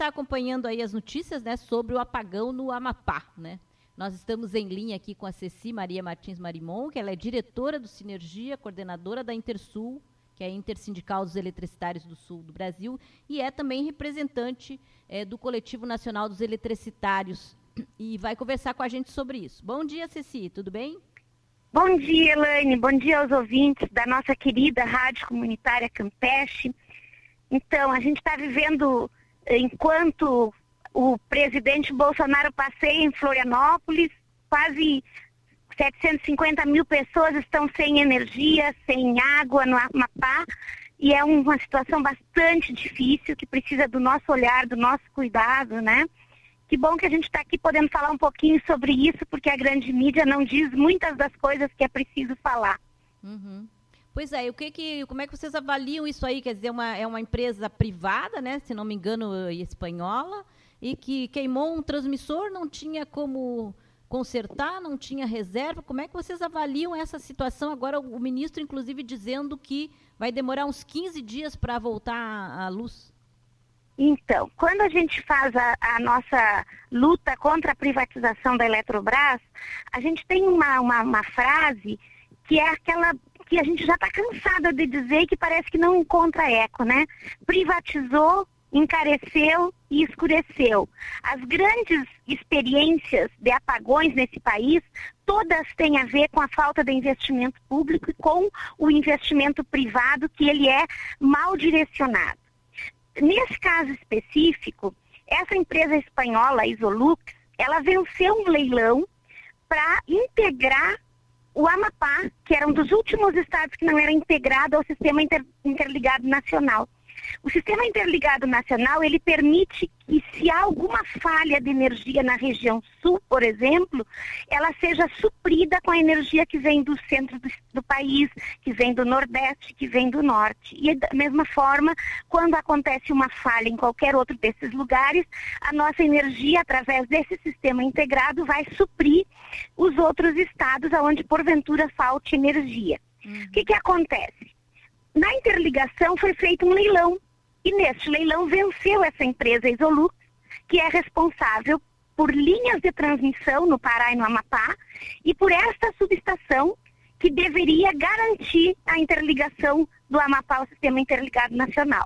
está acompanhando aí as notícias, né, sobre o apagão no Amapá, né? Nós estamos em linha aqui com a Ceci Maria Martins Marimon, que ela é diretora do Sinergia, coordenadora da Intersul, que é a Intersindical dos Eletricitários do Sul do Brasil, e é também representante do Coletivo Nacional dos Eletricitários, e vai conversar com a gente sobre isso. Bom dia, Ceci, tudo bem? Bom dia, Elaine, bom dia aos ouvintes da nossa querida Rádio Comunitária Campeche. Então, a gente está vivendo, enquanto o presidente Bolsonaro passeia em Florianópolis, quase 750 mil pessoas estão sem energia, sem água no Amapá, e é uma situação bastante difícil, que precisa do nosso olhar, do nosso cuidado, né? Que bom que a gente está aqui podendo falar um pouquinho sobre isso, porque a grande mídia não diz muitas das coisas que é preciso falar. Uhum. Pois é, como é que vocês avaliam isso aí? Quer dizer, é uma empresa privada, né, se não me engano, espanhola, e que queimou um transmissor, não tinha como consertar, não tinha reserva. Como é que vocês avaliam essa situação? Agora o ministro, inclusive, dizendo que vai demorar uns 15 dias para voltar à luz. Então, quando a gente faz a nossa luta contra a privatização da Eletrobras, a gente tem uma frase que é aquela que a gente já está cansada de dizer e que parece que não encontra eco, né? Privatizou, encareceu e escureceu. As grandes experiências de apagões nesse país, todas têm a ver com a falta de investimento público e com o investimento privado, que ele é mal direcionado. Nesse caso específico, essa empresa espanhola, Isolux, ela venceu um leilão para integrar o Amapá, que era um dos últimos estados que não era integrado ao Sistema Interligado Nacional. O Sistema Interligado Nacional, ele permite que, se há alguma falha de energia na região sul, por exemplo, ela seja suprida com a energia que vem do centro do país, que vem do nordeste, que vem do norte. E da mesma forma, quando acontece uma falha em qualquer outro desses lugares, a nossa energia, através desse sistema integrado, vai suprir os outros estados onde, porventura, falte energia. O que acontece? Na interligação foi feito um leilão, e neste leilão venceu essa empresa Isolux, que é responsável por linhas de transmissão no Pará e no Amapá, e por esta subestação que deveria garantir a interligação do Amapá ao Sistema Interligado Nacional.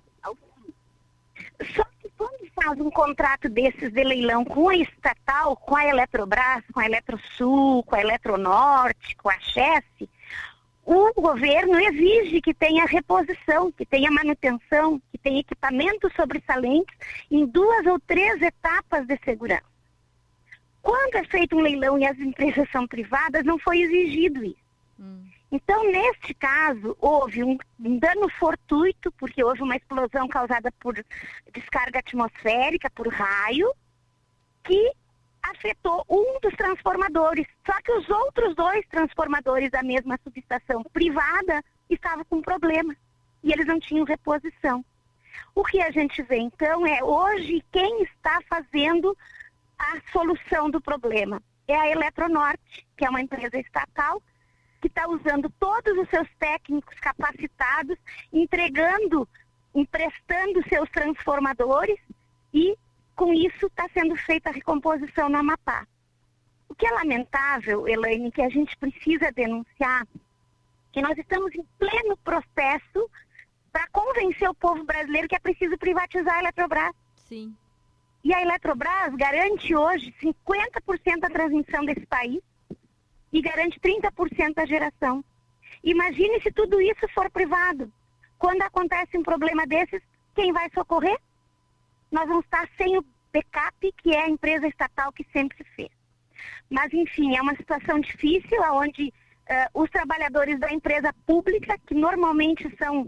Só que quando faz um contrato desses de leilão com a estatal, com a Eletrobras, com a Eletrosul, com a Eletronorte, com a Chesse, o governo exige que tenha reposição, que tenha manutenção, que tenha equipamentos sobressalentes em 2 ou 3 etapas de segurança. Quando é feito um leilão e as empresas são privadas, não foi exigido isso. Então, neste caso, houve um dano fortuito, porque houve uma explosão causada por descarga atmosférica, por raio, que afetou um dos transformadores. Só que os outros 2 transformadores da mesma subestação privada estavam com problema e eles não tinham reposição. O que a gente vê, então, é hoje quem está fazendo a solução do problema. É a Eletronorte, que é uma empresa estatal, que está usando todos os seus técnicos capacitados, emprestando seus transformadores, e com isso está sendo feita a recomposição no Amapá. O que é lamentável, Elaine, que a gente precisa denunciar, que nós estamos em pleno processo para convencer o povo brasileiro que é preciso privatizar a Eletrobras. Sim. E a Eletrobras garante hoje 50% da transmissão desse país e garante 30% da geração. Imagine se tudo isso for privado. Quando acontece um problema desses, quem vai socorrer? Nós vamos estar sem o backup, que é a empresa estatal que sempre fez. Mas, enfim, é uma situação difícil, onde os trabalhadores da empresa pública, que normalmente são,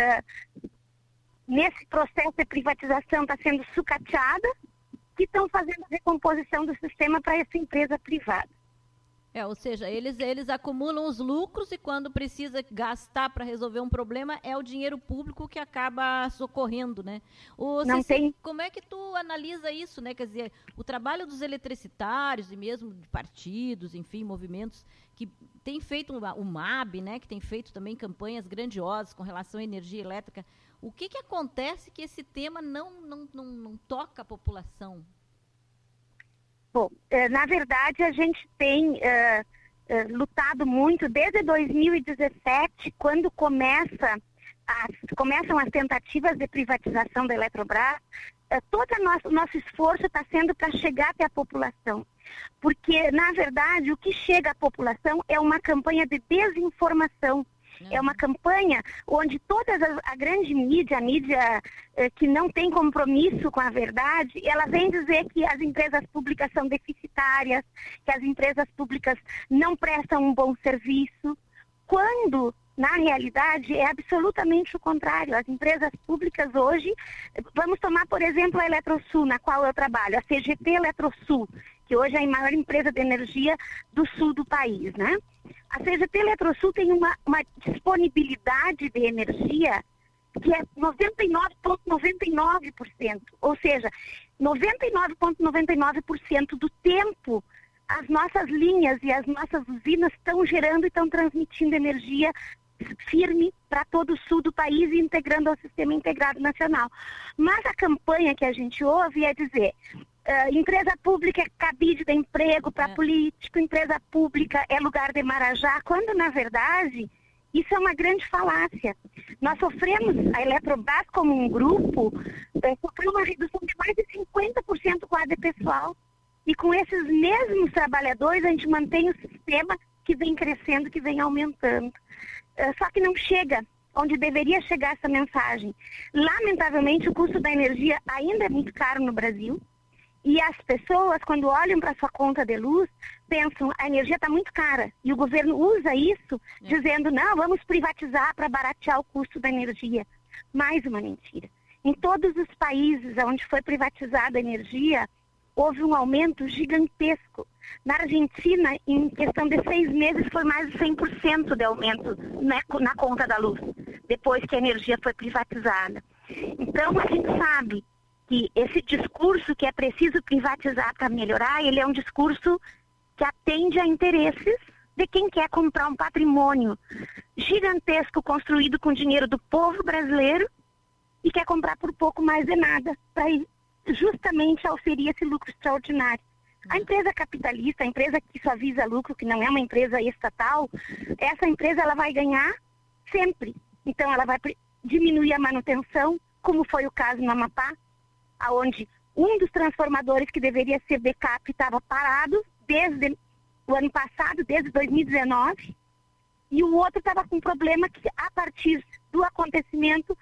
nesse processo de privatização, está sendo sucateada, que estão fazendo a recomposição do sistema para essa empresa privada. Ou seja, eles acumulam os lucros e quando precisa gastar para resolver um problema, é o dinheiro público que acaba socorrendo, né? Como é que tu analisa isso, né? Quer dizer, o trabalho dos eletricitários e mesmo de partidos, enfim, movimentos que têm feito o MAB, né? Que tem feito também campanhas grandiosas com relação à energia elétrica. O que acontece que esse tema não toca a população? Bom, na verdade, a gente tem lutado muito desde 2017, quando começam as tentativas de privatização da Eletrobras. Todo o nosso esforço está sendo para chegar até a população. Porque, na verdade, o que chega à população é uma campanha de desinformação. É uma campanha onde a grande mídia, a mídia que não tem compromisso com a verdade, ela vem dizer que as empresas públicas são deficitárias, que as empresas públicas não prestam um bom serviço, quando, na realidade, é absolutamente o contrário. As empresas públicas hoje, vamos tomar, por exemplo, a Eletrosul, na qual eu trabalho, a CGT Eletrosul, que hoje é a maior empresa de energia do sul do país, né? A CGT Eletrosul tem uma disponibilidade de energia que é 99,99%. Ou seja, 99,99% do tempo as nossas linhas e as nossas usinas estão gerando e estão transmitindo energia firme para todo o sul do país e integrando ao sistema integrado nacional. Mas a campanha que a gente ouve é dizer... empresa pública é cabide de emprego para político, empresa pública é lugar de marajá, quando, na verdade, isso é uma grande falácia. Nós sofremos, a Eletrobras como um grupo, sofreu uma redução de mais de 50% do quadro pessoal. E com esses mesmos trabalhadores, a gente mantém o sistema que vem crescendo, que vem aumentando. Só que não chega onde deveria chegar essa mensagem. Lamentavelmente, o custo da energia ainda é muito caro no Brasil. E as pessoas, quando olham para a sua conta de luz, pensam, a energia está muito cara. E o governo usa isso, dizendo, não, vamos privatizar para baratear o custo da energia. Mais uma mentira. Em todos os países onde foi privatizada a energia, houve um aumento gigantesco. Na Argentina, em questão de 6 meses, foi mais de 100% de aumento na conta da luz, depois que a energia foi privatizada. Então, a gente sabe que esse discurso que é preciso privatizar para melhorar, ele é um discurso que atende a interesses de quem quer comprar um patrimônio gigantesco construído com dinheiro do povo brasileiro e quer comprar por pouco mais de nada, para justamente oferir esse lucro extraordinário. A empresa capitalista, a empresa que só visa lucro, que não é uma empresa estatal, essa empresa ela vai ganhar sempre. Então ela vai diminuir a manutenção, como foi o caso no Amapá, onde um dos transformadores que deveria ser backup estava parado desde o ano passado, desde 2019, e o outro estava com problema que, a partir do acontecimento,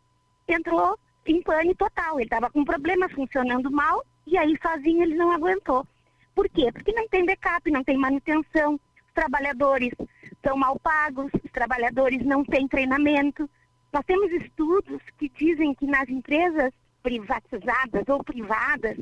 entrou em pane total. Ele estava com problema, funcionando mal, e aí sozinho ele não aguentou. Por quê? Porque não tem backup, não tem manutenção, os trabalhadores são mal pagos, os trabalhadores não têm treinamento. Nós temos estudos que dizem que nas empresas privatizadas ou privadas,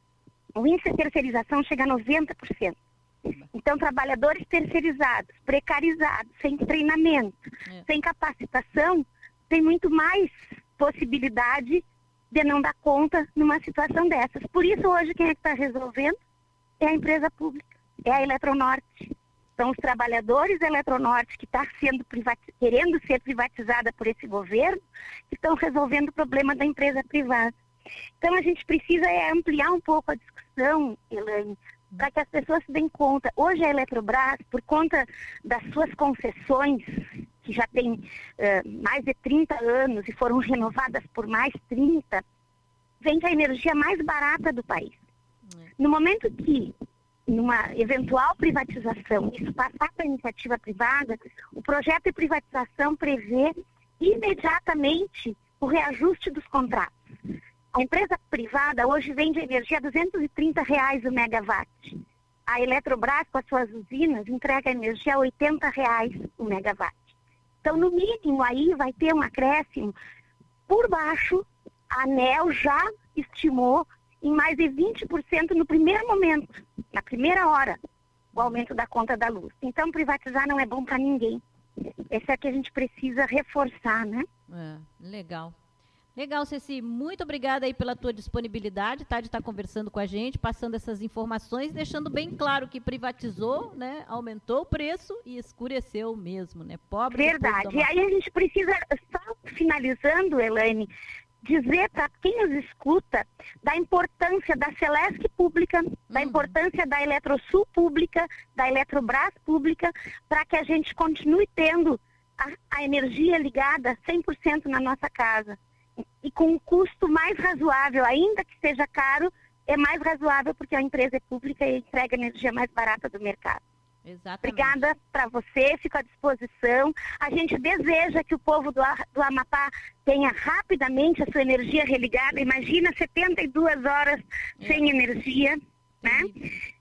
o índice de terceirização chega a 90%. Então, trabalhadores terceirizados, precarizados, sem treinamento, sem capacitação, tem muito mais possibilidade de não dar conta numa situação dessas. Por isso, hoje, quem é que está resolvendo é a empresa pública, é a Eletronorte. São os trabalhadores da Eletronorte que está querendo ser privatizada por esse governo, que estão resolvendo o problema da empresa privada. Então a gente precisa ampliar um pouco a discussão, Elaine, para que as pessoas se deem conta. Hoje a Eletrobras, por conta das suas concessões, que já tem mais de 30 anos e foram renovadas por mais 30, vende a energia mais barata do país. No momento que numa eventual privatização, isso passar para a iniciativa privada, o projeto de privatização prevê imediatamente o reajuste dos contratos. A empresa privada hoje vende energia a R$230 o megawatt. A Eletrobras, com as suas usinas, entrega energia a R$80 o megawatt. Então, no mínimo, aí vai ter um acréscimo. Por baixo, a ANEEL já estimou em mais de 20% no primeiro momento, na primeira hora, o aumento da conta da luz. Então, privatizar não é bom para ninguém. Esse é que a gente precisa reforçar, né? Legal. Legal, Ceci, muito obrigada aí pela tua disponibilidade, tá, de estar conversando com a gente, passando essas informações, deixando bem claro que privatizou, né, aumentou o preço e escureceu mesmo, né, pobre. Verdade, e aí a gente precisa, só finalizando, Elaine, dizer para quem nos escuta da importância da Celesc pública, da importância da Eletrosul pública, da Eletrobras pública, para que a gente continue tendo a energia ligada 100% na nossa casa. E com um custo mais razoável, ainda que seja caro, é mais razoável porque a empresa é pública e entrega a energia mais barata do mercado. Exatamente. Obrigada para você, fico à disposição. A gente deseja que o povo do Amapá tenha rapidamente a sua energia religada. Imagina 72 horas sem energia, né?